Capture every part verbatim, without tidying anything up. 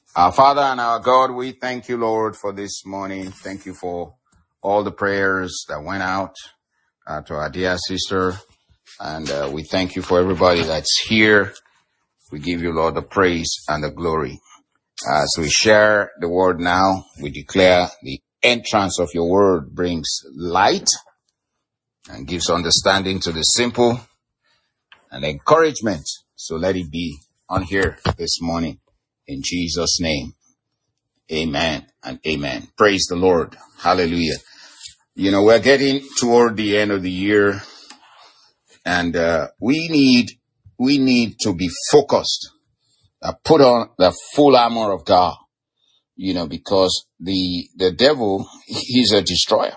Our Father and our God, we thank you, Lord, for this morning. Thank you for all the prayers that went out uh, to our dear sister. And uh, we thank you for everybody that's here. We give you, Lord, the praise and the glory. As we share the word now, we declare the entrance of your word brings light and gives understanding to the simple and encouragement. So let it be on here this morning. In Jesus' name. Amen and amen. Praise the Lord. Hallelujah. You know, we're getting toward the end of the year, and uh, we need we need to be focused. Uh, put on the full armor of God, you know, because the the devil, he's a destroyer.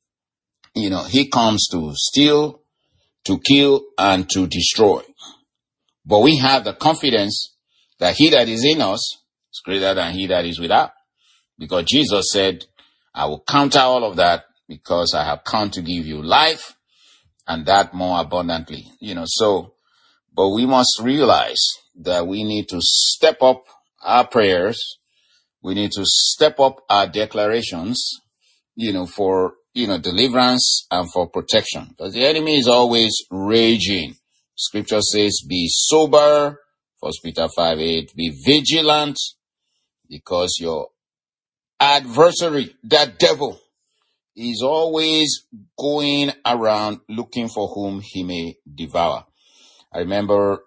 You know, he comes to steal, to kill, and to destroy. But we have the confidence that he that is in us is greater than he that is without. Because Jesus said, I will counter all of that because I have come to give you life and that more abundantly. You know, so, but we must realize that we need to step up our prayers. We need to step up our declarations, you know, for, you know, deliverance and for protection. Because the enemy is always raging. Scripture says, be sober, First Peter five eight, be vigilant, because your adversary, that devil, is always going around looking for whom he may devour. I remember,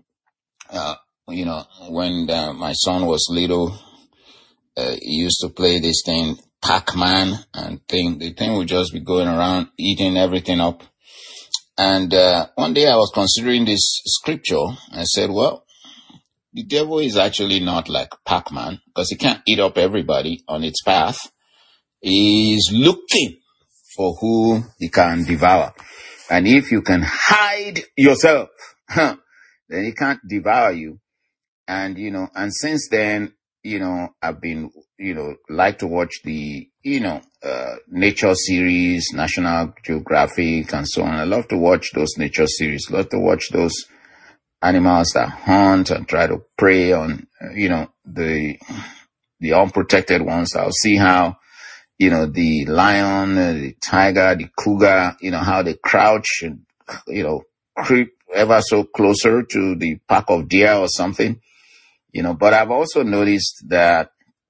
uh, you know, when uh, my son was little, uh, he used to play this thing, Pac-Man, and thing, the thing would just be going around eating everything up. And uh, one day I was considering this scripture. I said, well, the devil is actually not like Pac-Man, because he can't eat up everybody on its path. He's looking for whom he can devour. And if you can hide yourself, huh, then he can't devour you. And, you know, and since then, you know, I've been, you know, like to watch the, you know, uh, nature series, National Geographic and so on. I love to watch those nature series. Love to watch those animals that hunt and try to prey on, you know, the, the unprotected ones. I'll see how, you know, the lion, the tiger, the cougar, you know, how they crouch and, you know, creep ever so closer to the pack of deer or something, you know. But I've also noticed that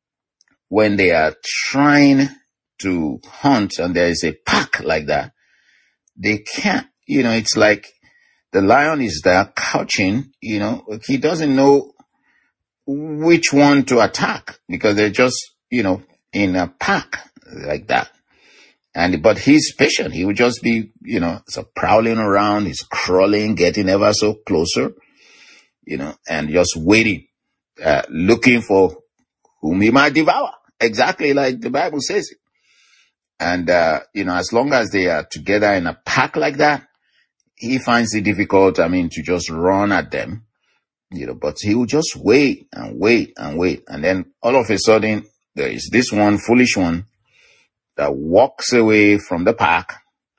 when they are trying to hunt and there is a pack like that, they can't, you know, it's like the lion is there couching, you know, he doesn't know which one to attack because they're just, you know, in a pack like that. And, but he's patient. He would just be, you know, so prowling around, he's crawling, getting ever so closer, you know, and just waiting, uh, looking for whom he might devour. Exactly like the Bible says it. And, uh, you know, as long as they are together in a pack like that, he finds it difficult, I mean, to just run at them, you know, but he will just wait and wait and wait. And then all of a sudden, there is this one foolish one that walks away from the pack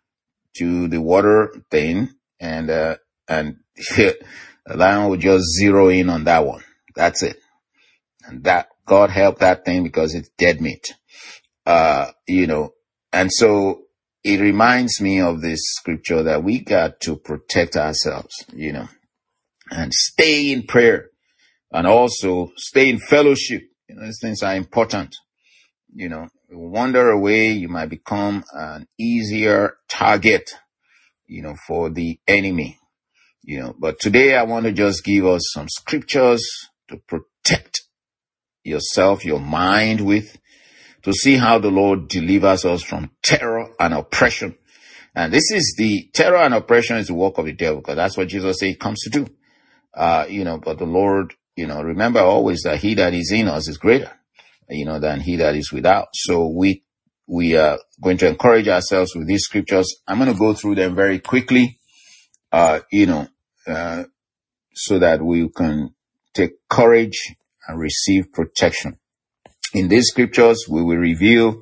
to the water thing, and, uh, and the lion will just zero in on that one. That's it. And that, God help that thing because it's dead meat. Uh, you know, and so it reminds me of this scripture that we got to protect ourselves, you know, and stay in prayer and also stay in fellowship. You know, these things are important. You know, wander away, you might become an easier target, you know, for the enemy, you know. But today I want to just give us some scriptures to protect yourself, your mind with, to see how the Lord delivers us from terror and oppression. And this is the terror and oppression is the work of the devil, because that's what Jesus said he comes to do. Uh, you know, but the Lord, you know, remember always that he that is in us is greater, you know, than he that is without. So we, we are going to encourage ourselves with these scriptures. I'm going to go through them very quickly, uh, you know, uh, so that we can take courage and receive protection. In these scriptures, we will reveal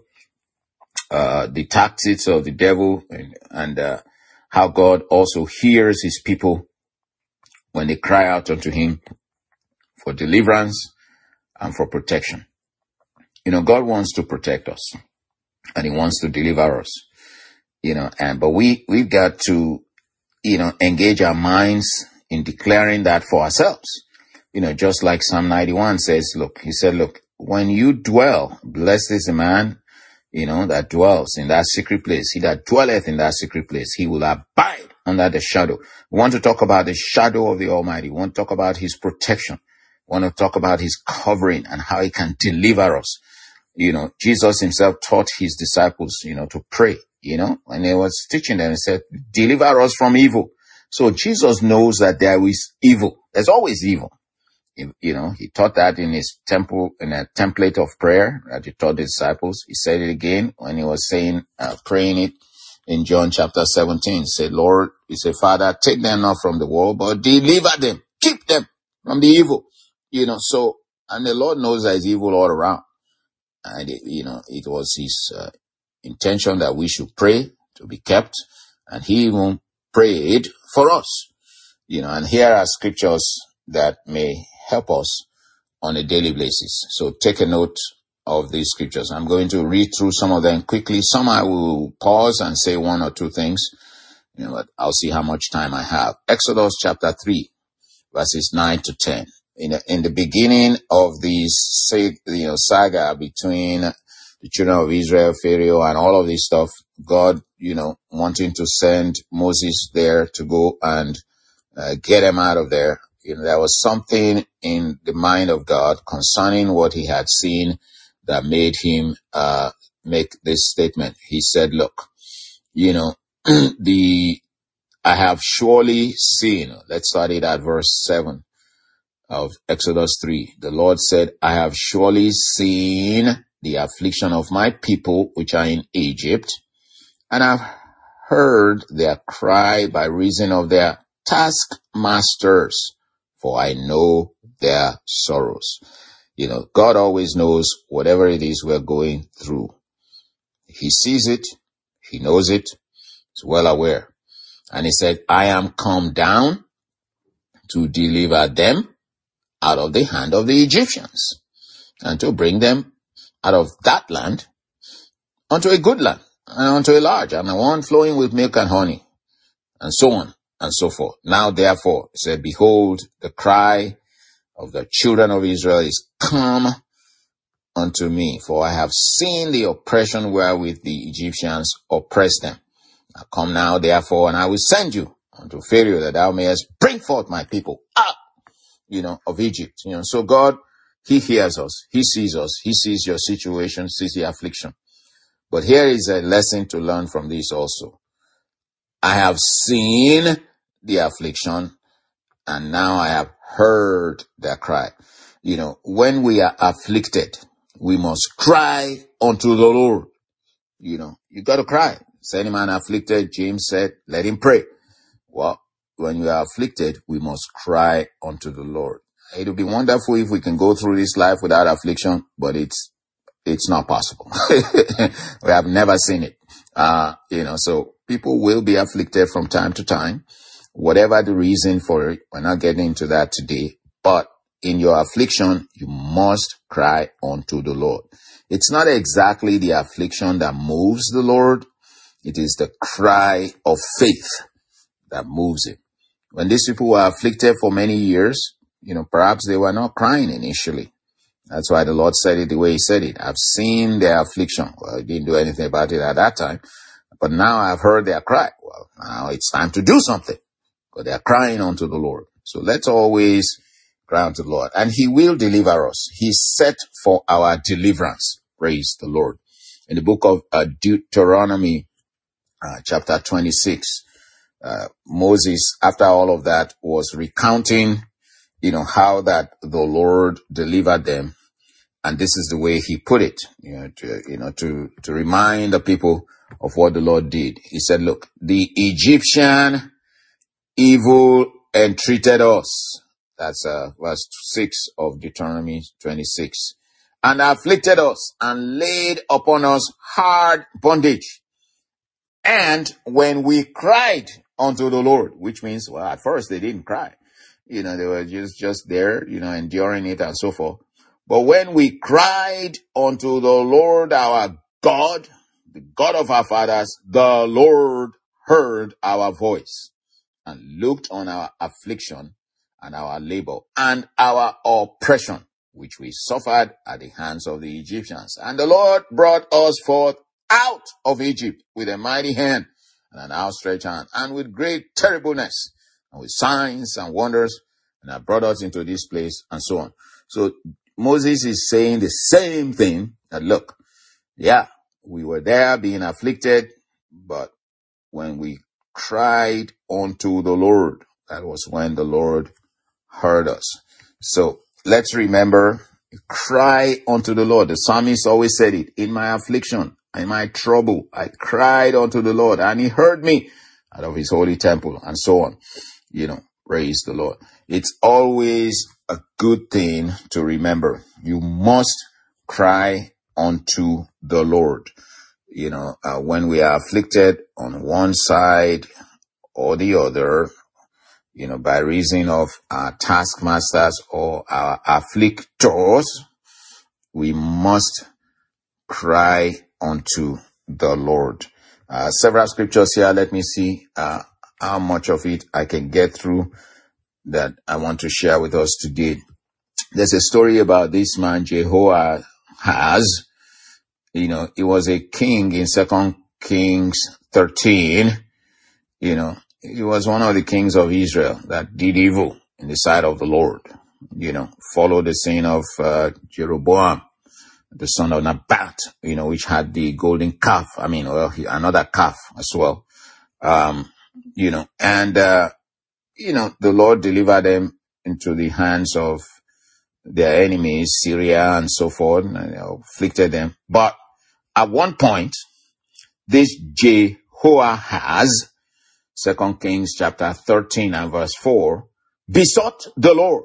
uh, the tactics of the devil and, and uh, how God also hears his people when they cry out unto him for deliverance and for protection. You know, God wants to protect us and he wants to deliver us, you know, and, but we, we've got to, you know, engage our minds in declaring that for ourselves. You know, just like Psalm ninety-one says, look, he said, look, when you dwell, blessed is the man, you know, that dwells in that secret place. He that dwelleth in that secret place, he will abide under the shadow. We want to talk about the shadow of the Almighty. We want to talk about his protection. We want to talk about his covering and how he can deliver us. You know, Jesus himself taught his disciples, you know, to pray, you know, and he was teaching them, he said, deliver us from evil. So Jesus knows that there is evil. There's always evil. You know, he taught that in his temple, in a template of prayer that he taught the disciples. He said it again when he was saying, uh, praying it in John chapter seventeen. He said, Lord, he said, Father, take them not from the world, but deliver them, keep them from the evil. You know, so, and the Lord knows there's evil all around. And, it, you know, it was his uh, intention that we should pray to be kept. And he even prayed for us. You know, and here are scriptures that may help us on a daily basis. So take a note of these scriptures. I'm going to read through some of them quickly. Some I will pause and say one or two things. You know, but I'll see how much time I have. Exodus chapter three, verses nine to ten. In the, in the beginning of this, say, you know, saga between the children of Israel, Pharaoh, and all of this stuff, God, you know, wanting to send Moses there to go and uh, get them out of there. You know, there was something in the mind of God concerning what he had seen that made him uh make this statement. He said, look, you know, the I have surely seen, let's start it at verse seven of Exodus three. The Lord said, I have surely seen the affliction of my people which are in Egypt, and I've heard their cry by reason of their taskmasters, for I know their sorrows. You know, God always knows whatever it is we're going through. He sees it. He knows it. He's well aware. And he said, I am come down to deliver them out of the hand of the Egyptians and to bring them out of that land onto a good land and onto a large and a one flowing with milk and honey and so on and so forth. Now, therefore, he said, behold, the cry of the children of Israel is come unto me, for I have seen the oppression wherewith the Egyptians oppress them. I come now, therefore, and I will send you unto Pharaoh, that thou mayest bring forth my people out, you know, of Egypt. You know, so God, he hears us, he sees us, he sees your situation, sees the affliction. But here is a lesson to learn from this also. I have seen the affliction, and now I have heard their cry. You know, when we are afflicted, we must cry unto the Lord. You know, you got to cry. Is any man afflicted? James said, let him pray. Well, when you are afflicted, we must cry unto the Lord. It would be wonderful if we can go through this life without affliction, but it's, it's not possible. We have never seen it. Uh, you know, so people will be afflicted from time to time, whatever the reason for it. We're not getting into that today, but in your affliction, you must cry unto the Lord. It's not exactly the affliction that moves the Lord. It is the cry of faith that moves him. When these people were afflicted for many years, you know, perhaps they were not crying initially. That's why the Lord said it the way he said it. I've seen their affliction. Well, he didn't do anything about it at that time. But now I've heard their cry. Well, now it's time to do something. But they're crying unto the Lord. So let's always cry unto the Lord. And he will deliver us. He's set for our deliverance. Praise the Lord. In the book of uh, Deuteronomy, uh, chapter twenty-six, uh, Moses, after all of that, was recounting, you know, how that the Lord delivered them. And this is the way he put it, you know, to, you know, to, to remind the people of what the Lord did. He said, look, the Egyptian evil entreated us. That's uh, verse six of Deuteronomy twenty-six. And afflicted us and laid upon us hard bondage. And when we cried unto the Lord, which means, well, at first they didn't cry. You know, they were just, just there, you know, enduring it and so forth. But when we cried unto the Lord our God, the God of our fathers, the Lord heard our voice and looked on our affliction and our labor and our oppression, which we suffered at the hands of the Egyptians. And the Lord brought us forth out of Egypt with a mighty hand and an outstretched hand, and with great terribleness, and with signs and wonders, and have brought us into this place, and so on. So Moses is saying the same thing, that look, yeah, we were there being afflicted, but when we cried unto the Lord, that was when the Lord heard us. So let's remember, cry unto the Lord. The psalmist always said it, in my affliction, in my trouble, I cried unto the Lord, and he heard me out of his holy temple, and so on. You know, praise the Lord. It's always a good thing to remember. You must cry unto the Lord. You know, uh, when we are afflicted on one side or the other, you know, by reason of our taskmasters or our afflictors, we must cry unto the Lord. Uh, several scriptures here. Let me see uh, how much of it I can get through that I want to share with us today. There's a story about this man, Jehoahaz. You know, he was a king in Second Kings thirteen. You know, he was one of the kings of Israel that did evil in the sight of the Lord. You know, followed the sin of uh, Jeroboam, the son of Nebat, you know, which had the golden calf. I mean, well, he, another calf as well. Um, you know, and, uh, you know, the Lord delivered them into the hands of their enemies, Syria and so forth, and afflicted them. But at one point, this Jehoahaz, Second Kings chapter thirteen and verse four, besought the Lord.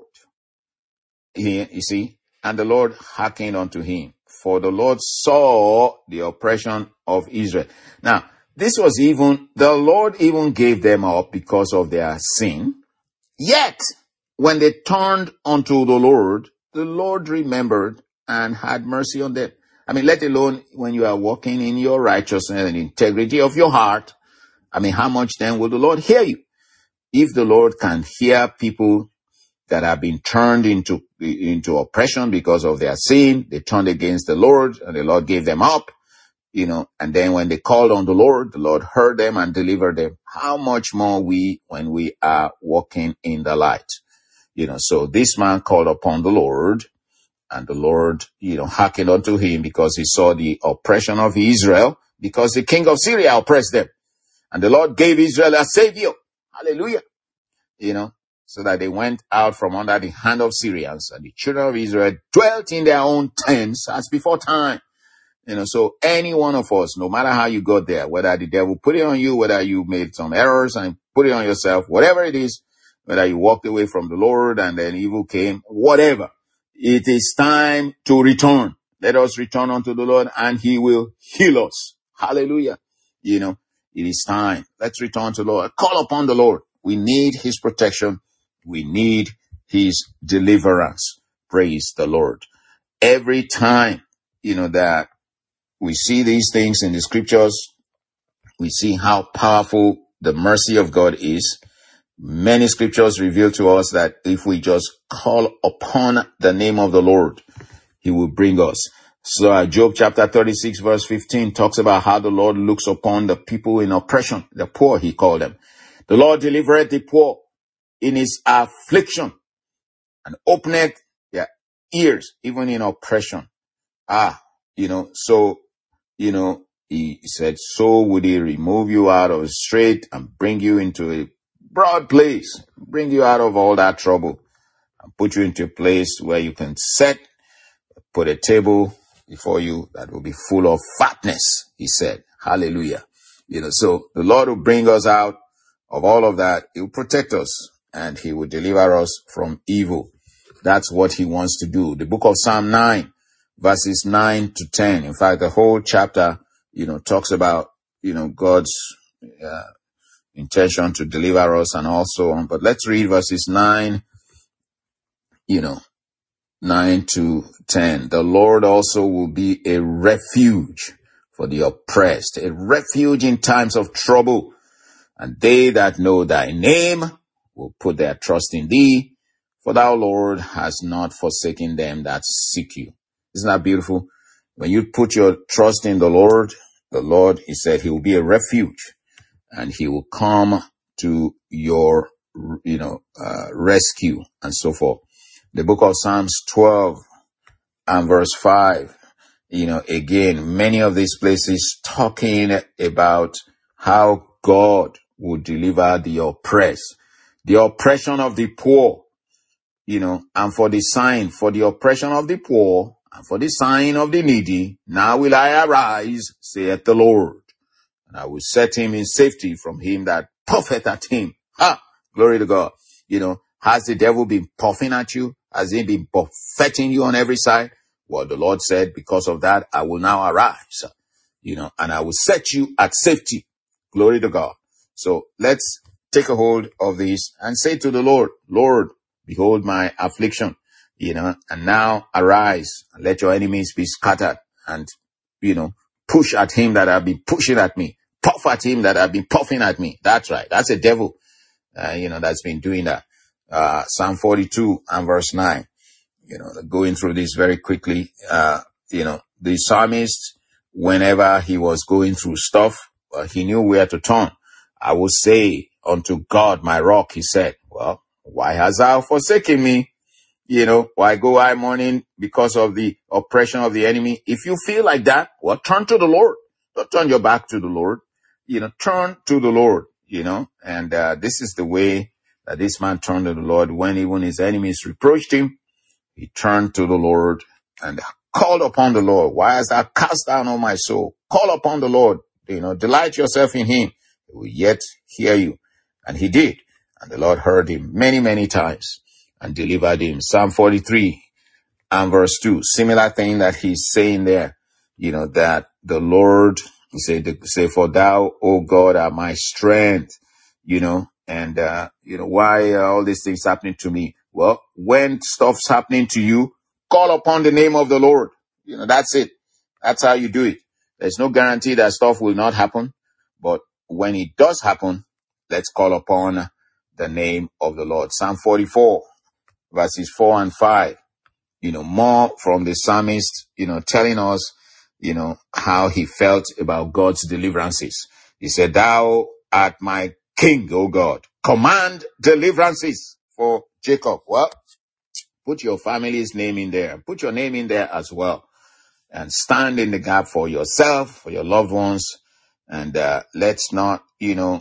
He, you see, and the Lord hearkened unto him, for the Lord saw the oppression of Israel. Now, this was even, the Lord even gave them up because of their sin. Yet, when they turned unto the Lord, the Lord remembered and had mercy on them. I mean, let alone when you are walking in your righteousness and integrity of your heart, I mean, how much then will the Lord hear you? If the Lord can hear people that have been turned into, into oppression because of their sin, they turned against the Lord and the Lord gave them up, you know, and then when they called on the Lord, the Lord heard them and delivered them. How much more we when we are walking in the light? You know, so this man called upon the Lord, and the Lord, you know, hearkened unto him because he saw the oppression of Israel, because the king of Syria oppressed them. And the Lord gave Israel a savior. Hallelujah. You know, so that they went out from under the hand of Syrians, and the children of Israel dwelt in their own tents as before time. You know, so any one of us, no matter how you got there, whether the devil put it on you, whether you made some errors and put it on yourself, whatever it is, whether you walked away from the Lord and then evil came, whatever, it is time to return. Let us return unto the Lord and he will heal us. Hallelujah. You know, it is time. Let's return to the Lord. Call upon the Lord. We need his protection. We need his deliverance. Praise the Lord. Every time, you know, that we see these things in the scriptures, we see how powerful the mercy of God is. Many scriptures reveal to us that if we just call upon the name of the Lord, he will bring us. So uh, Job chapter thirty-six verse fifteen talks about how the Lord looks upon the people in oppression, the poor he called them. The Lord delivereth the poor in his affliction and openeth their ears even in oppression. Ah, you know, so, you know, he said, so would he remove you out of the strait and bring you into a broad place, bring you out of all that trouble and put you into a place where you can set, put a table before you that will be full of fatness, he said. Hallelujah. You know, so the Lord will bring us out of all of that. He will protect us and he will deliver us from evil. That's what he wants to do. The book of Psalm nine, verses nine to ten. In fact, the whole chapter, you know, talks about, you know, God's uh, intention to deliver us and also on. But let's read verses nine, you know, nine to ten. The Lord also will be a refuge for the oppressed, a refuge in times of trouble. And they that know thy name will put their trust in thee, for thou, Lord, hast not forsaken them that seek you. Isn't that beautiful? When you put your trust in the Lord, the Lord, he said, he will be a refuge and he will come to your, you know, uh, rescue and so forth. The book of Psalms twelve and verse five, you know, again, many of these places talking about how God will deliver the oppressed, the oppression of the poor, you know, and for the sign, for the oppression of the poor, and for the sign of the needy, now will I arise, saith the Lord, and I will set him in safety from him that puffeth at him. Ha! Glory to God. You know, has the devil been puffing at you? Has he been buffeting you on every side? Well, the Lord said, because of that, I will now arise, you know, and I will set you at safety. Glory to God. So let's take a hold of this and say to the Lord, Lord, behold my affliction, you know, and now arise and let your enemies be scattered and, you know, push at him that have been pushing at me, puff at him that have been puffing at me. That's right. That's a devil, uh, you know, that's been doing that. Uh, Psalm forty-two and verse nine, you know, going through this very quickly. Uh, you know, the psalmist, whenever he was going through stuff, uh, he knew where to turn. I will say unto God, my rock, he said, well, why hast thou forsaken me? You know, why go I mourning because of the oppression of the enemy? If you feel like that, well, turn to the Lord. Don't turn your back to the Lord. You know, turn to the Lord, you know, and uh, this is the way that this man turned to the Lord. When even his enemies reproached him, he turned to the Lord and called upon the Lord. Why hast thou cast down, O my soul? Call upon the Lord, you know, delight yourself in him. He will yet hear you. And he did. And the Lord heard him many, many times and delivered him. Psalm forty-three and verse two, similar thing that he's saying there, you know, that the Lord, he said, say, for thou, O God, are my strength, you know, and, uh, you know, why are all these things happening to me? Well, when stuff's happening to you, call upon the name of the Lord. You know, that's it. That's how you do it. There's no guarantee that stuff will not happen, but when it does happen, let's call upon the name of the Lord. Psalm forty-four, verses four and five, you know, more from the psalmist, you know, telling us, you know, how he felt about God's deliverances. He said, thou art my king, O God. Command deliverances for Jacob. Well, put your family's name in there. Put your name in there as well. And stand in the gap for yourself, for your loved ones. And uh, let's not, you know,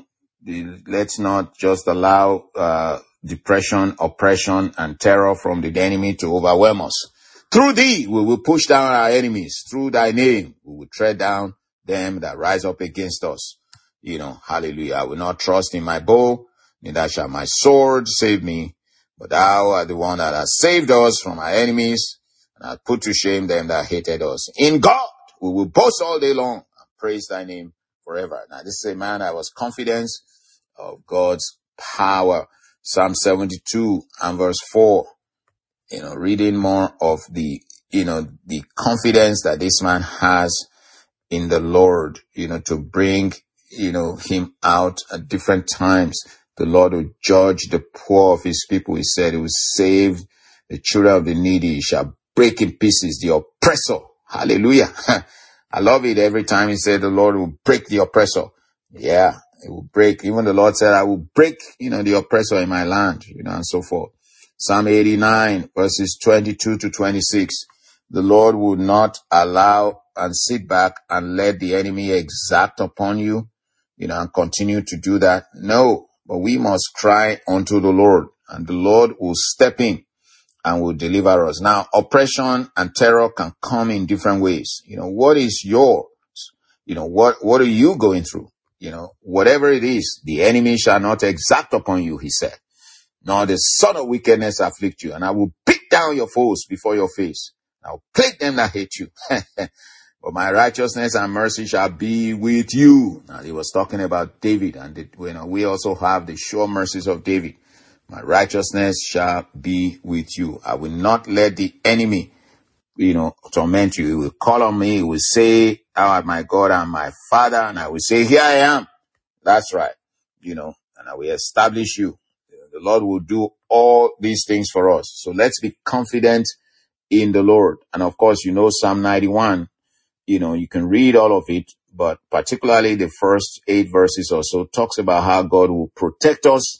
let's not just allow uh, depression, oppression, and terror from the enemy to overwhelm us. Through thee, we will push down our enemies. Through thy name, we will tread down them that rise up against us. You know, hallelujah. I will not trust in my bow, neither shall my sword save me. But thou art the one that has saved us from our enemies, and hath put to shame them that hated us. In God, we will boast all day long and praise thy name forever. Now, this is a man that was confident of God's power. Psalm seventy-two and verse four, you know, reading more of the, you know, the confidence that this man has in the Lord, you know, to bring, you know, him out at different times. The Lord will judge the poor of his people. He said he will save the children of the needy. He shall break in pieces the oppressor. Hallelujah. I love it every time he said the Lord will break the oppressor. Yeah, it will break. Even the Lord said, I will break, you know, the oppressor in my land, you know, and so forth. Psalm eighty-nine, verses twenty-two to twenty-six. The Lord will not allow and sit back and let the enemy exact upon you, you know, and continue to do that. No, but we must cry unto the Lord, and the Lord will step in and will deliver us. Now, oppression and terror can come in different ways. You know, what is yours? You know, what, what are you going through? You know, whatever it is, the enemy shall not exact upon you, he said. Nor the son of wickedness afflict you. And I will beat down your foes before your face. I will plague them that hate you. But my righteousness and mercy shall be with you. Now, he was talking about David. And, it, you know, we also have the sure mercies of David. My righteousness shall be with you. I will not let the enemy, you know, torment you. He will call on me. He will say, thou art my God and my Father. And I will say, here I am. That's right. You know, and I will establish you. The Lord will do all these things for us. So let's be confident in the Lord. And of course, you know, Psalm ninety-one, you know, you can read all of it, but particularly the first eight verses or so talks about how God will protect us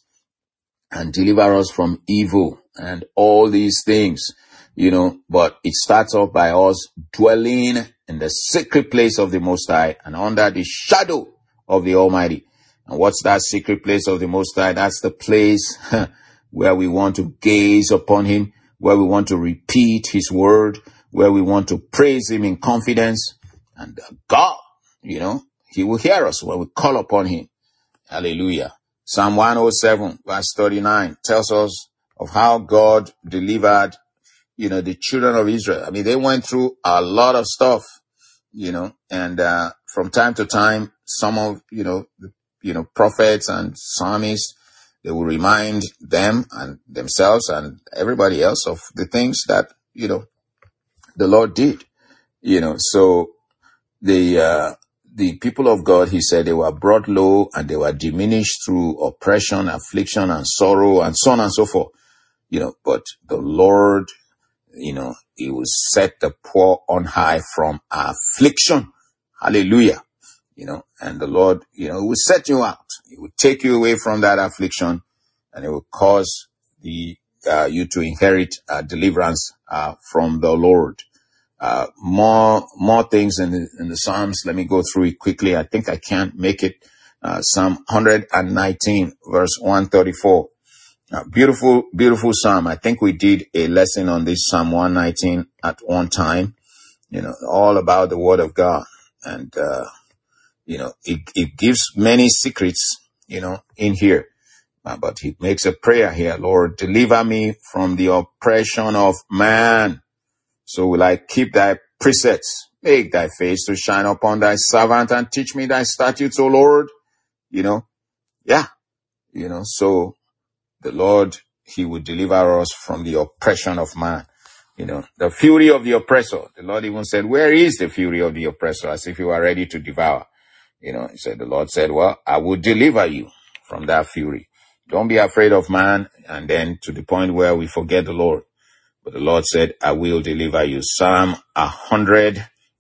and deliver us from evil and all these things, you know, but it starts off by us dwelling in the secret place of the Most High and under the shadow of the Almighty. And what's that secret place of the Most High? That's the place where we want to gaze upon Him, where we want to repeat His word, where we want to praise Him in confidence. And God, you know, He will hear us when we call upon Him. Hallelujah. Psalm one oh seven, verse thirty-nine, tells us of how God delivered, you know, the children of Israel. I mean, they went through a lot of stuff, you know, and uh, from time to time, some of, you know, the, you know, prophets and psalmists, they will remind them and themselves and everybody else of the things that, you know, the Lord did, you know. So the, uh, the people of God, he said, they were brought low and they were diminished through oppression, affliction, and sorrow, and so on and so forth, you know. But the Lord, you know, He will set the poor on high from affliction. Hallelujah. You know, and the Lord, you know, will set you out. He will take you away from that affliction, and it will cause the, uh, you to inherit uh, deliverance, uh, from the Lord. Uh, more, more things in the, in the Psalms. Let me go through it quickly. I think I can't make it. Uh, Psalm one nineteen, verse one thirty-four. Uh, beautiful, beautiful Psalm. I think we did a lesson on this Psalm one nineteen at one time, you know, all about the word of God. And, uh, you know, it, it gives many secrets, you know, in here. Uh, but he makes a prayer here. Lord, deliver me from the oppression of man. So will I keep thy precepts. Make thy face to shine upon thy servant and teach me thy statutes, O Lord. You know, yeah, you know, so the Lord, he would deliver us from the oppression of man. You know, the fury of the oppressor. The Lord even said, where is the fury of the oppressor? As if you are ready to devour. You know, he said, the Lord said, well, I will deliver you from that fury. Don't be afraid of man. And then to the point where we forget the Lord. But the Lord said, I will deliver you. Psalm one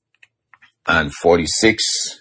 forty-six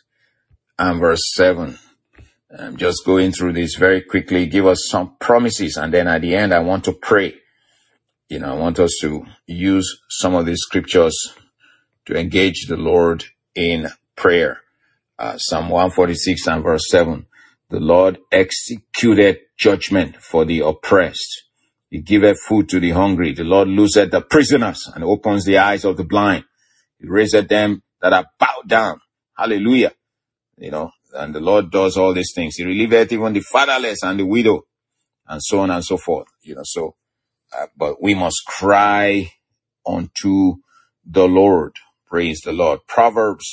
and verse seven. I'm just going through this very quickly. Give us some promises. And then at the end, I want to pray. You know, I want us to use some of these scriptures to engage the Lord in prayer. Uh, Psalm one forty-six and verse seven. The Lord executed judgment for the oppressed. He giveth food to the hungry. The Lord looseth the prisoners and opens the eyes of the blind. He raiseth them that are bowed down. Hallelujah. You know, and the Lord does all these things. He relieveth even the fatherless and the widow, and so on and so forth. You know, so, uh, but we must cry unto the Lord. Praise the Lord. Proverbs,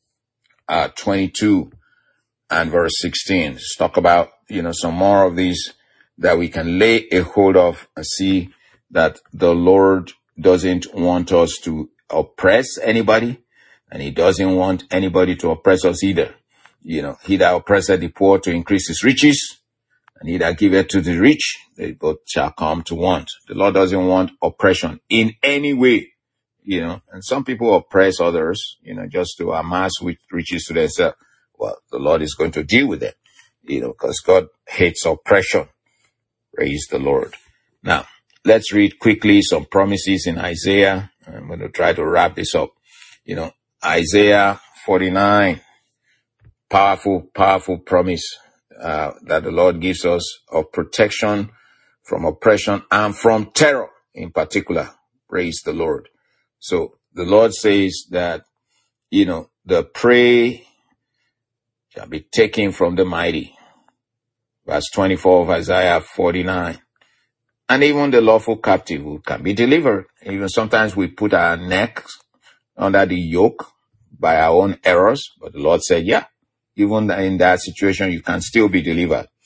uh, twenty-two and verse sixteen. Let's talk about, you know, some more of these that we can lay a hold of and see that the Lord doesn't want us to oppress anybody, and he doesn't want anybody to oppress us either. You know, he that oppresseth the poor to increase his riches, and he that giveth to the rich, they both shall come to want. The Lord doesn't want oppression in any way, you know, and some people oppress others, you know, just to amass riches to themselves. Well, the Lord is going to deal with them, you know, because God hates oppression. Praise the Lord. Now, let's read quickly some promises in Isaiah. I'm going to try to wrap this up. You know, Isaiah forty-nine, powerful, powerful promise uh, that the Lord gives us of protection from oppression and from terror in particular. Praise the Lord. So the Lord says that, you know, the prey shall be taken from the mighty. Verse twenty-four of Isaiah forty-nine. And even the lawful captive who can be delivered. Even sometimes we put our necks under the yoke by our own errors. But the Lord said, yeah, even in that situation, you can still be delivered.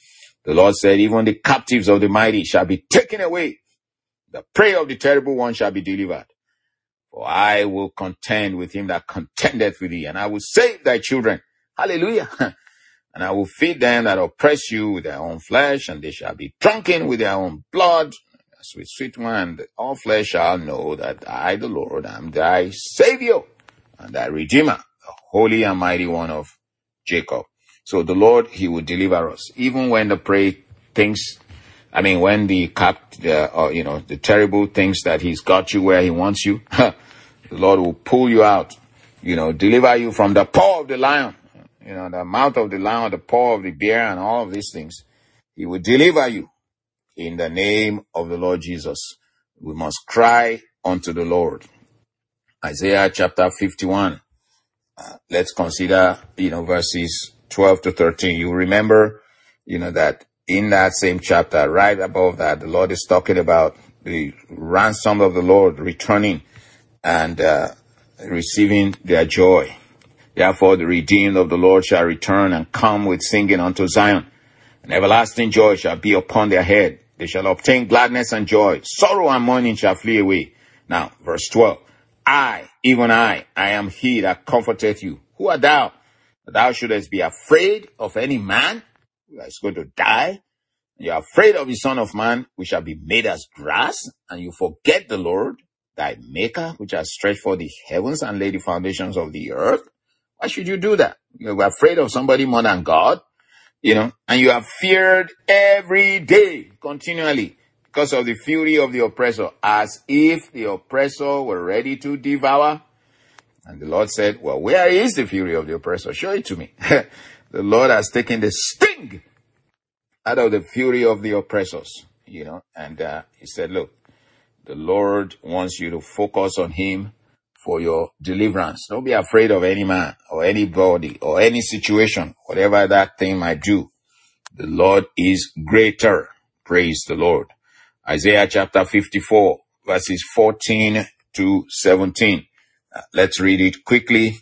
The Lord said, even the captives of the mighty shall be taken away. The prey of the terrible one shall be delivered. For I will contend with him that contendeth with thee, and I will save thy children. Hallelujah. And I will feed them that oppress you with their own flesh, and they shall be drunken with their own blood. As with sweet wine, all flesh shall know that I, the Lord, am thy Savior and thy Redeemer, the Holy and Mighty One of Jacob. So the Lord, he will deliver us. Even when the prey thinks, I mean, when the cap, uh, or, you know, the terrible thinks that he's got you where he wants you, the Lord will pull you out, you know, deliver you from the paw of the lion. You know, the mouth of the lion, the paw of the bear, and all of these things. He will deliver you in the name of the Lord Jesus. We must cry unto the Lord. Isaiah chapter fifty-one. Uh, let's consider, you know, verses twelve to thirteen. You remember, you know, that in that same chapter, right above that, the Lord is talking about the ransom of the Lord returning and uh, receiving their joy. Therefore, the redeemed of the Lord shall return and come with singing unto Zion. And everlasting joy shall be upon their head. They shall obtain gladness and joy. Sorrow and mourning shall flee away. Now, verse twelve. I, even I, I am he that comforteth you. Who art thou, that thou shouldest be afraid of any man that is going to die? You are afraid of the Son of Man, which shall be made as grass, and you forget the Lord, thy Maker, which has stretched forth the heavens and laid the foundations of the earth. Why should you do that? You're afraid of somebody more than God, you know, and you are feared every day, continually, because of the fury of the oppressor, as if the oppressor were ready to devour. And the Lord said, well, where is the fury of the oppressor? Show it to me. The Lord has taken the sting out of the fury of the oppressors, you know, and uh, he said, look, the Lord wants you to focus on him for your deliverance. Don't be afraid of any man or anybody or any situation, whatever that thing might do. The Lord is greater. Praise the Lord. Isaiah chapter fifty-four, verses fourteen to seventeen. Uh, let's read it quickly.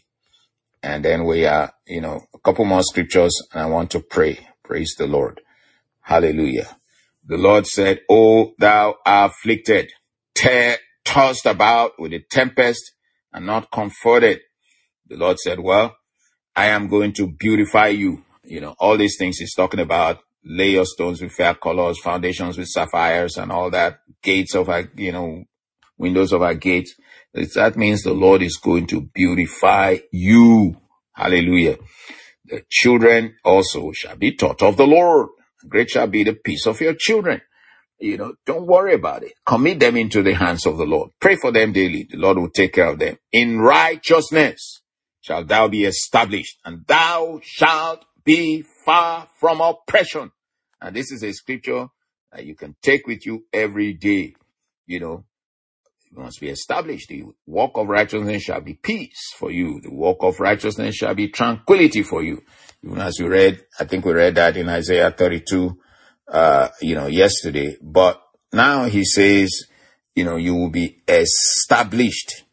And then we are, you know, a couple more scriptures, and I want to pray. Praise the Lord. Hallelujah. The Lord said, O thou afflicted, tear, tossed about with a tempest, and not comforted. The Lord said, well, I am going to beautify you. You know, all these things he's talking about. Lay your stones with fair colors, foundations with sapphires, and all that. Gates of our, you know, windows of our gates. That means the Lord is going to beautify you. Hallelujah. The children also shall be taught of the Lord. Great shall be the peace of your children. You know, don't worry about it. Commit them into the hands of the Lord. Pray for them daily. The Lord will take care of them. In righteousness shalt thou be established, and thou shalt be far from oppression. And this is a scripture that you can take with you every day. You know, you must be established. The walk of righteousness shall be peace for you. The walk of righteousness shall be tranquility for you. Even as we read, I think we read that in Isaiah thirty-two, uh, you know, yesterday. But now he says, you know, you will be established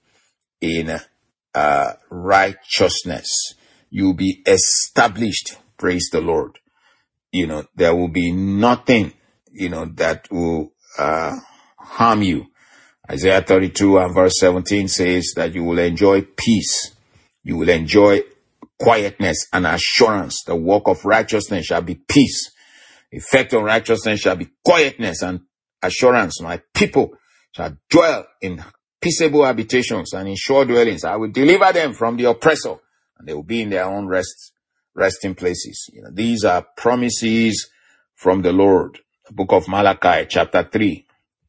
in uh, righteousness. You will be established. Praise the Lord. You know, there will be nothing, you know, that will uh, harm you. Isaiah thirty-two and verse seventeen says that you will enjoy peace. You will enjoy quietness and assurance. The work of righteousness shall be peace. Effect of righteousness shall be quietness and assurance. My people shall dwell in peaceable habitations and in sure dwellings. I will deliver them from the oppressor, and they will be in their own rest, resting places. You know, these are promises from the Lord. The book of Malachi, chapter three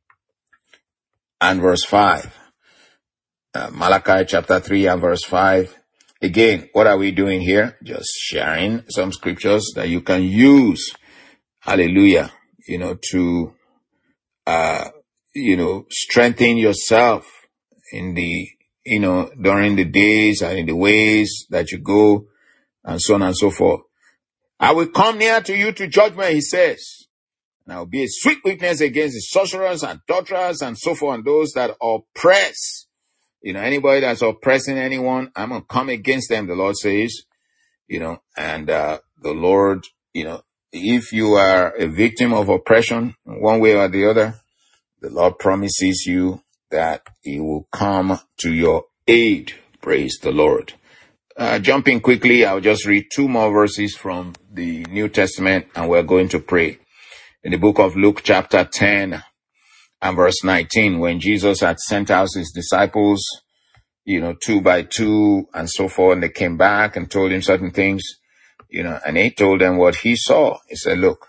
and verse five. Uh, Malachi chapter three and verse five. Again, what are we doing here? Just sharing some scriptures that you can use. Hallelujah. You know, to, uh, you know, strengthen yourself in the, you know, during the days and in the ways that you go, and so on and so forth. I will come near to you to judgment, he says. And I will be a sweet witness against the sorcerers and adulterers and so forth, and those that oppress. You know, anybody that's oppressing anyone, I'm going to come against them, the Lord says. You know, and uh, the Lord, you know, if you are a victim of oppression, one way or the other, the Lord promises you that he will come to your aid. Praise the Lord. Uh, jumping quickly, I'll just read two more verses from the New Testament and we're going to pray. In the book of Luke chapter ten and verse nineteen, when Jesus had sent out his disciples, you know, two by two and so forth, and they came back and told him certain things, you know, and he told them what he saw. He said, look,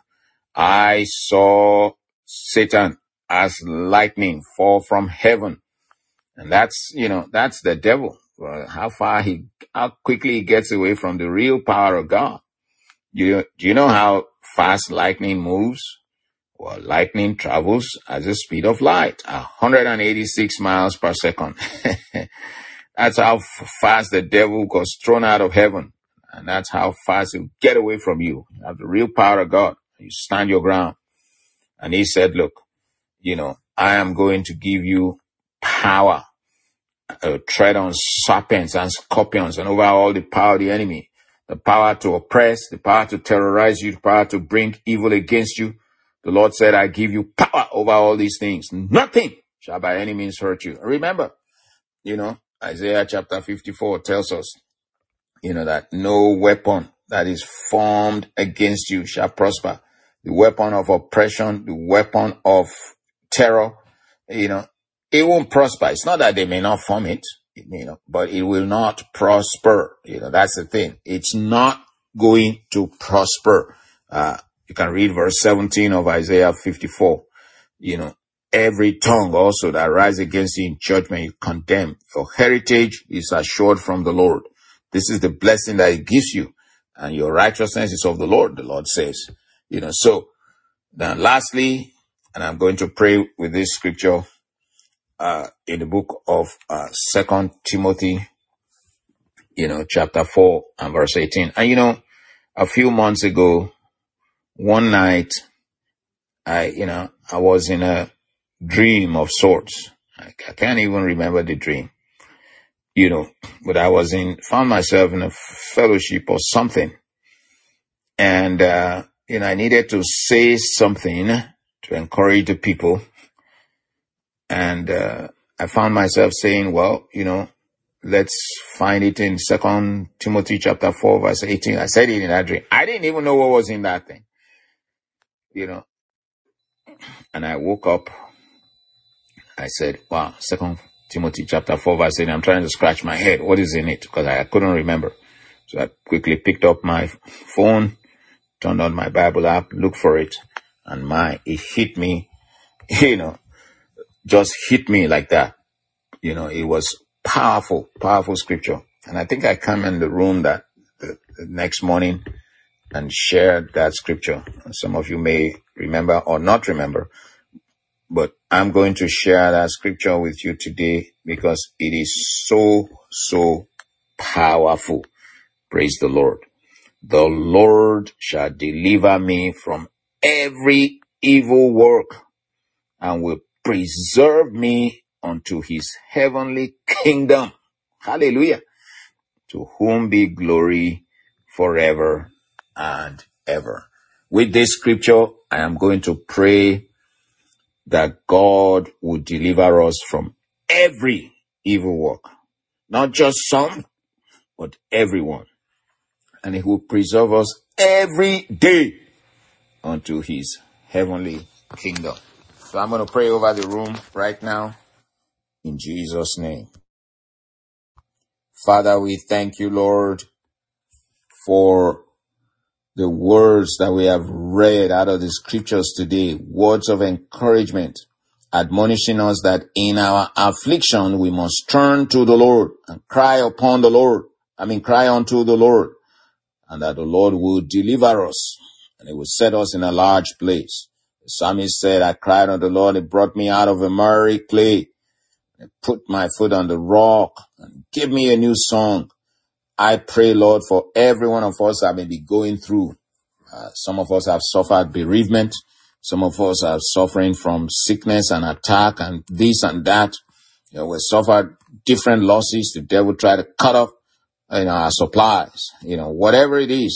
I saw Satan as lightning fall from heaven. And that's, you know, that's the devil. How far he, how quickly he gets away from the real power of God. You, do you know how fast lightning moves? Well, lightning travels at the speed of light, one hundred eighty-six miles per second. That's how fast the devil was thrown out of heaven. And that's how fast he'll get away from you. You have the real power of God. You stand your ground. And he said, look, you know, I am going to give you power. Uh, tread on serpents and scorpions and over all the power of the enemy, the power to oppress, the power to terrorize you, the power to bring evil against you. The Lord said, I give you power over all these things. Nothing shall by any means hurt you. Remember, you know, Isaiah chapter fifty-four tells us, you know, that no weapon that is formed against you shall prosper. The weapon of oppression, the weapon of terror, you know, it won't prosper. It's not that they may not form it, you know, but it will not prosper. You know, that's the thing. It's not going to prosper. Uh, you can read verse seventeen of Isaiah fifty-four. You know, every tongue also that rises against you in judgment, you condemn. Your heritage is assured from the Lord. This is the blessing that he gives you. And your righteousness is of the Lord, the Lord says. You know, so then lastly, and I'm going to pray with this scripture, Uh, in the book of uh, Second Timothy, you know, chapter four and verse eighteen. And, you know, a few months ago, one night, I, you know, I was in a dream of sorts. I, I can't even remember the dream, you know, but I was in, found myself in a fellowship or something. And, uh, you know, I needed to say something to encourage the people. And, uh, I found myself saying, well, you know, let's find it in Second Timothy chapter four, verse eighteen. I said it in that dream. I didn't even know what was in that thing, you know. And I woke up. I said, wow, Second Timothy chapter four, verse eighteen. I'm trying to scratch my head. What is in it? Because I couldn't remember. So I quickly picked up my phone, turned on my Bible app, looked for it. And my, it hit me, you know, just hit me like that. You know, it was powerful, powerful scripture. And I think I came in the room that the, the next morning and shared that scripture. Some of you may remember or not remember, but I'm going to share that scripture with you today because it is so, so powerful. Praise the Lord. The Lord shall deliver me from every evil work and will preserve me unto his heavenly kingdom. Hallelujah. To whom be glory forever and ever. With this scripture, I am going to pray that God will deliver us from every evil work. Not just some, but everyone. And he will preserve us every day unto his heavenly kingdom. So I'm going to pray over the room right now in Jesus' name. Father, we thank you, Lord, for the words that we have read out of the scriptures today, words of encouragement, admonishing us that in our affliction we must turn to the Lord and cry upon the Lord. I mean, cry unto the Lord, and that the Lord will deliver us and he will set us in a large place. The psalmist said, I cried unto the Lord, he brought me out of a miry clay, and put my foot on the rock, and give me a new song. I pray, Lord, for every one of us that may be going through. Uh, some of us have suffered bereavement. Some of us are suffering from sickness and attack and this and that. You know, we suffered different losses. The devil tried to cut off, you know, our supplies. You know, whatever it is,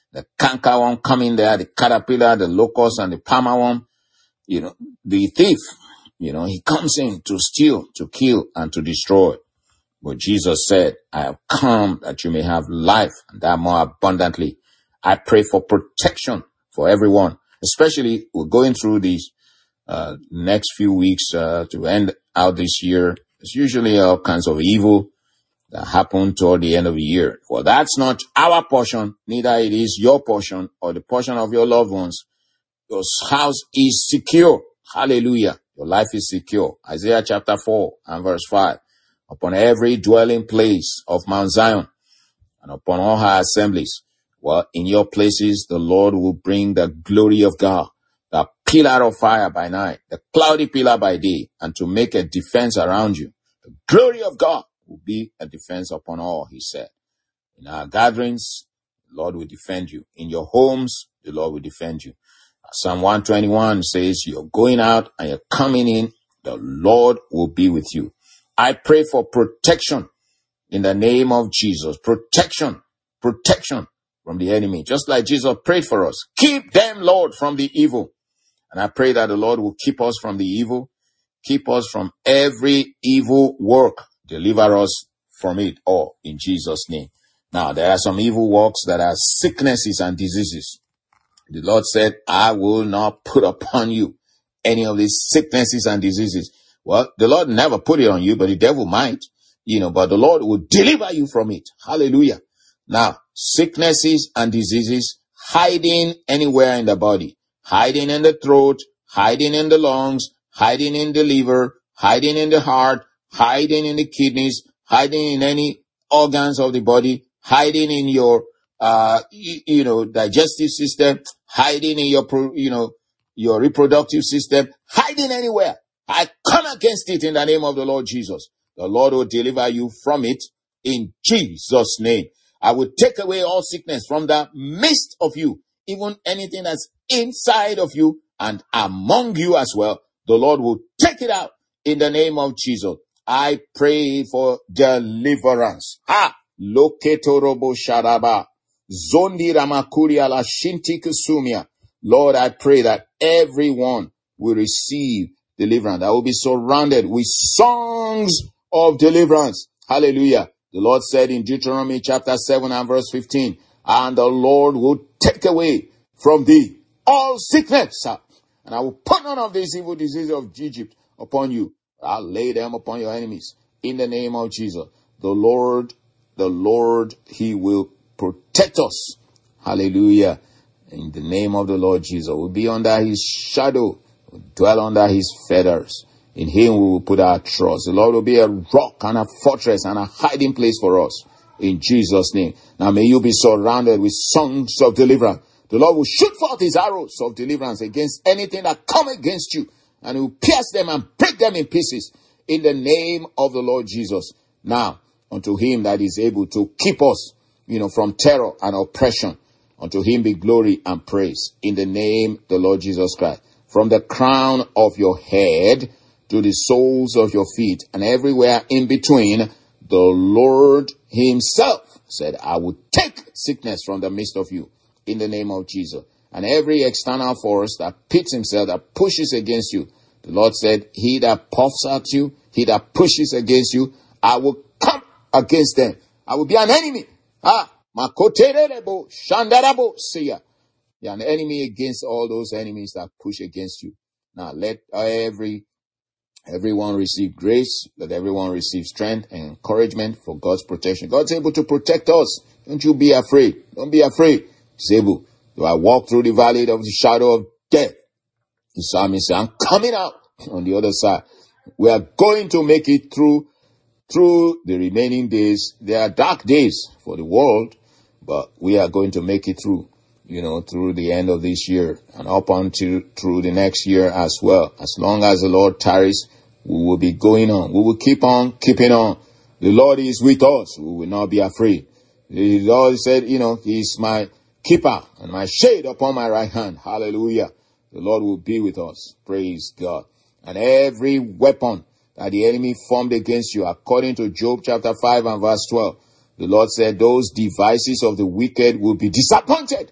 The cankerworm coming there, the caterpillar, the locust, and the palmer worm. You know, the thief, you know, he comes in to steal, to kill, and to destroy. But Jesus said, I have come that you may have life, and that more abundantly. I pray for protection for everyone, especially we're going through these uh, next few weeks uh, to end out this year. There's usually all kinds of evil that happen toward the end of the year. Well, that's not our portion, neither it is your portion or the portion of your loved ones. Your house is secure. Hallelujah. Your life is secure. Isaiah chapter four and verse five. Upon every dwelling place of Mount Zion and upon all her assemblies. Well, in your places, the Lord will bring the glory of God, the pillar of fire by night, the cloudy pillar by day, and to make a defense around you. The glory of God will be a defense upon all, he said. In our gatherings, the Lord will defend you. In your homes, the Lord will defend you. Psalm one twenty-one says, you're going out and you're coming in, the Lord will be with you. I pray for protection in the name of Jesus. Protection, protection from the enemy. Just like Jesus prayed for us. Keep them, Lord, from the evil. And I pray that the Lord will keep us from the evil. Keep us from every evil work. Deliver us from it all in Jesus' name. Now, there are some evil works that are sicknesses and diseases. The Lord said, I will not put upon you any of these sicknesses and diseases. Well, the Lord never put it on you, but the devil might, you know, but the Lord will deliver you from it. Hallelujah. Now, sicknesses and diseases hiding anywhere in the body, hiding in the throat, hiding in the lungs, hiding in the liver, hiding in the heart, hiding in the kidneys, hiding in any organs of the body, hiding in your, uh, you, you know, digestive system, hiding in your, pro, you know, your reproductive system, hiding anywhere. I come against it in the name of the Lord Jesus. The Lord will deliver you from it in Jesus' name. I will take away all sickness from the midst of you, even anything that's inside of you and among you as well. The Lord will take it out in the name of Jesus. I pray for deliverance. Ah, loketorobo sharaba, zondi ramakuria la shinti kusumia. Lord, I pray that everyone will receive deliverance. I will be surrounded with songs of deliverance. Hallelujah. The Lord said in Deuteronomy chapter seven and verse fifteen, and the Lord will take away from thee all sickness, and I will put none of these evil diseases of Egypt upon you. I'll lay them upon your enemies in the name of Jesus. The Lord, the Lord, he will protect us. Hallelujah. In the name of the Lord Jesus. We'll be under his shadow. We'll dwell under his feathers. In him we will put our trust. The Lord will be a rock and a fortress and a hiding place for us. In Jesus' name. Now may you be surrounded with songs of deliverance. The Lord will shoot forth his arrows of deliverance against anything that come against you. And he will pierce them and break them in pieces. In the name of the Lord Jesus. Now, unto him that is able to keep us, you know, from terror and oppression. Unto him be glory and praise. In the name of the Lord Jesus Christ. From the crown of your head to the soles of your feet and everywhere in between, the Lord himself said, I will take sickness from the midst of you in the name of Jesus. And every external force that pits himself, that pushes against you, the Lord said, he that puffs at you, he that pushes against you, I will come against them. I will be an enemy. Ah, makoterebo, shandarabo, siya. You're an enemy against all those enemies that push against you. Now let every everyone receive grace. Let everyone receive strength and encouragement for God's protection. God's able to protect us. Don't you be afraid. Don't be afraid. He's able. Though I walk through the valley of the shadow of death, the psalmist said, I'm coming out on the other side. We are going to make it through through the remaining days. There are dark days for the world, but we are going to make it through. You know, through the end of this year and up until through the next year as well. As long as the Lord tarries, we will be going on. We will keep on keeping on. The Lord is with us. We will not be afraid. The Lord said, you know, he is my keeper and my shade upon my right hand. Hallelujah. The Lord will be with us. Praise God. And every weapon that the enemy formed against you, according to Job chapter five and verse twelve, the Lord said those devices of the wicked will be disappointed.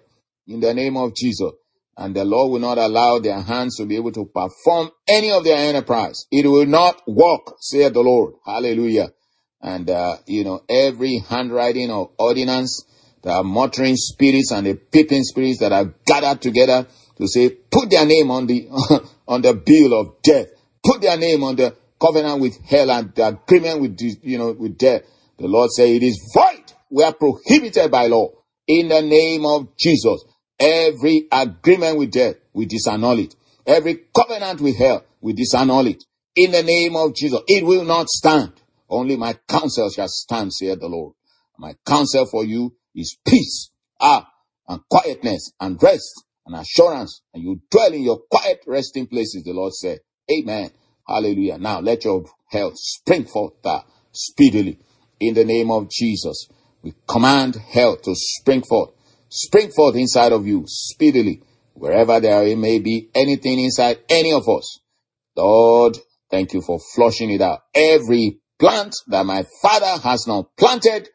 in the name of Jesus. And the Lord will not allow their hands to be able to perform any of their enterprise. It will not work, saith the Lord. Hallelujah. And, uh, you know, every handwriting of ordinance, the muttering spirits and the peeping spirits that are gathered together to say, put their name on the, on the bill of death. Put their name on the covenant with hell and the agreement with, you know, with death. The Lord said it is void. We are prohibited by law. In the name of Jesus, every agreement with death, we disannul it. Every covenant with hell, we disannul it. In the name of Jesus, it will not stand. Only my counsel shall stand, saith the Lord. My counsel for you is peace, ah, and quietness, and rest, and assurance. And you dwell in your quiet resting places, the Lord said. Amen. Hallelujah. Now let your health spring forth uh, speedily. In the name of Jesus, we command health to spring forth. Spring forth inside of you speedily. Wherever there may be anything inside any of us. Lord, thank you for flushing it out. Every plant that my Father has not planted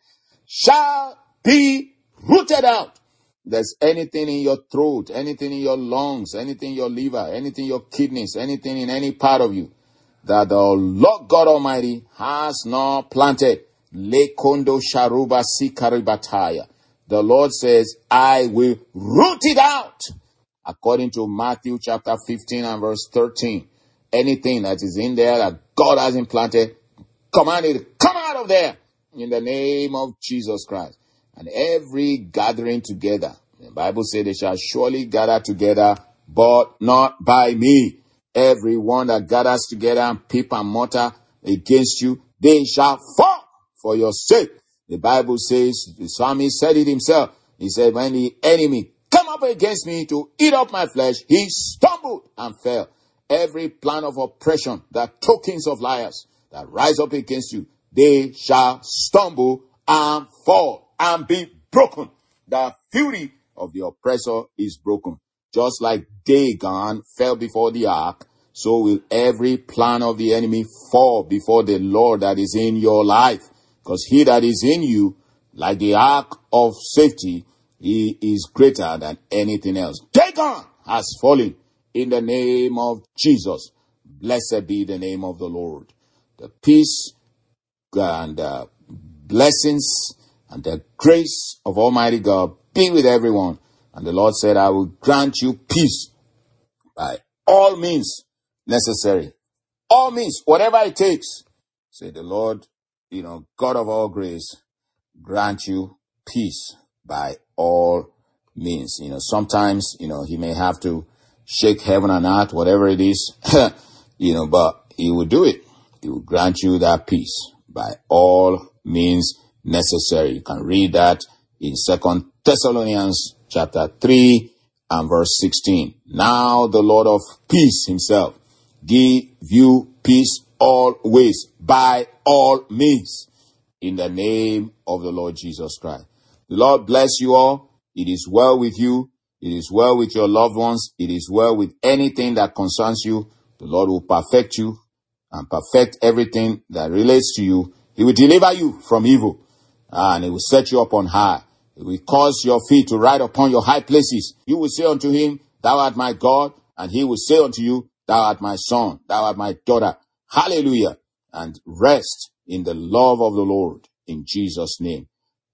shall be rooted out. There's anything in your throat, anything in your lungs, anything in your liver, anything in your kidneys, anything in any part of you that the Lord God Almighty has not planted. Lekondo sharuba sikaribataya. The Lord says, I will root it out. According to Matthew chapter fifteen and verse thirteen. Anything that is in there that God has implanted, command it to come out of there in the name of Jesus Christ. And every gathering together, the Bible says they shall surely gather together, but not by me. Everyone that gathers together and peep and mutter against you, they shall fall for your sake. The Bible says, the psalmist said it himself. He said, when the enemy come up against me to eat up my flesh, he stumbled and fell. Every plan of oppression, the tokens of liars that rise up against you, they shall stumble and fall and be broken. The fury of the oppressor is broken. Just like Dagon fell before the ark, so will every plan of the enemy fall before the Lord that is in your life. Because he that is in you, like the ark of safety, he is greater than anything else. Dagon has fallen in the name of Jesus. Blessed be the name of the Lord. The peace and uh, blessings and the grace of Almighty God be with everyone. And the Lord said, I will grant you peace by all means necessary. All means, whatever it takes. Say the Lord, you know, God of all grace, grant you peace by all means. You know, sometimes, you know, he may have to shake heaven and earth, whatever it is, you know, but he will do it. He will grant you that peace by all means necessary. You can read that in Second Thessalonians chapter three and verse sixteen. Now the Lord of peace himself give you peace always by all means in the name of the Lord Jesus Christ. The Lord bless you all. It is well with you. It is well with your loved ones. It is well with anything that concerns you. The Lord will perfect you and perfect everything that relates to you. He will deliver you from evil, and he will set you up on high. He will cause your feet to ride upon your high places. You will say unto him, thou art my God, and he will say unto you, thou art my son, thou art my daughter. Hallelujah. And rest in the love of the Lord in Jesus' name.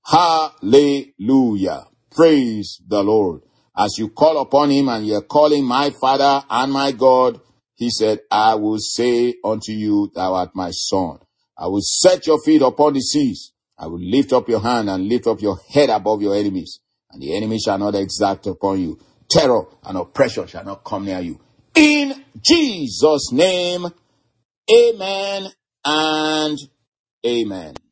Hallelujah. Praise the Lord. As you call upon him and you're calling my Father and my God, he said, I will say unto you, thou art my son. I will set your feet upon the seas. I will lift up your hand and lift up your head above your enemies. And the enemy shall not exact upon you. Terror and oppression shall not come near you. In Jesus' name, amen and amen.